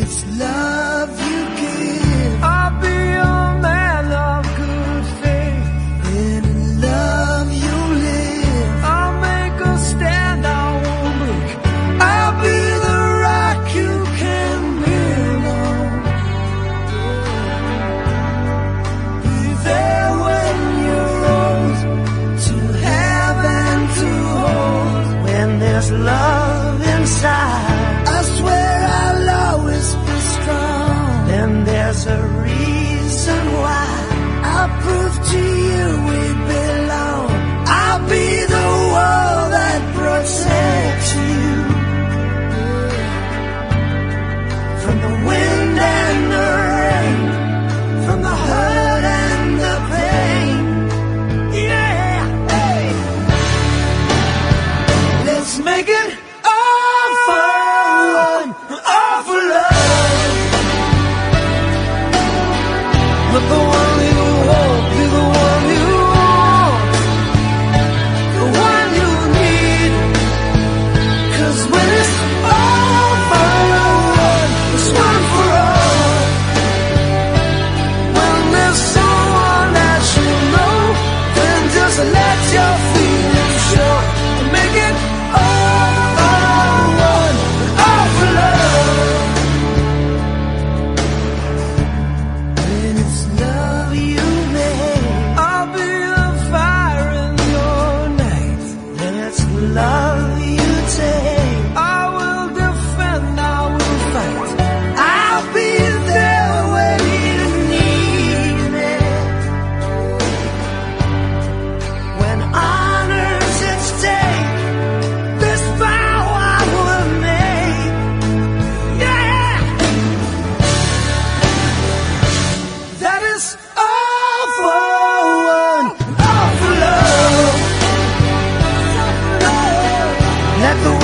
it's love you give. I'll be a man of good faith. And in love you live. I'll make a stand, I won't break. I'll be the rock you can build on. Be there when you're old, to have and to hold. When there's love inside, I swear I'll always be strong. then there's a reason why. I'll prove to you we belong. I'll be the wall that protects you from the wind and the rain, from the hurt and the pain. Yeah, hey. Let's make it all for one, all for love. Let the one you hold be the one you want, the one you need. 'Cause when it's all for one, it's one for all. When there's someone that you know, Then just let your feelings show. make it All for one, all for love. When it's love you make, I'll be the fire in your night. then it's love you take. I will defend, I will fight. I'll be there when you need me. When honor's at stake, this vow I will make. Yeah, that is all for one, all for love. Let the